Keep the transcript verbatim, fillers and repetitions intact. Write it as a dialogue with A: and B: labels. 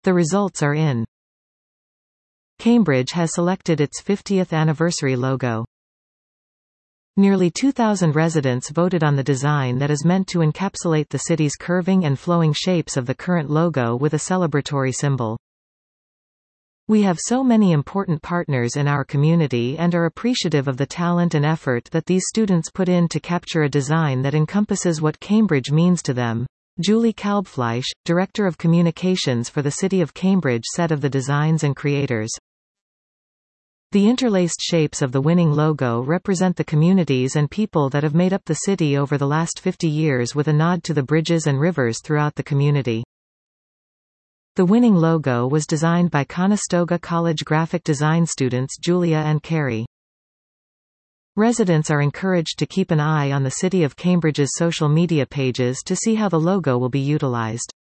A: The results are in. Cambridge has selected its fiftieth anniversary logo. Nearly two thousand residents voted on the design that is meant to encapsulate the city's curving and flowing shapes of the current logo with a celebratory symbol. We have so many important partners in our community and are appreciative of the talent and effort that these students put in to capture a design that encompasses what Cambridge means to them. Julie Kalbfleisch, Director of Communications for the City of Cambridge, said of the designs and creators. The interlaced shapes of the winning logo represent the communities and people that have made up the city over the last fifty years, with a nod to the bridges and rivers throughout the community. The winning logo was designed by Conestoga College graphic design students Julia and Carrie. Residents are encouraged to keep an eye on the City of Cambridge's social media pages to see how the logo will be utilized.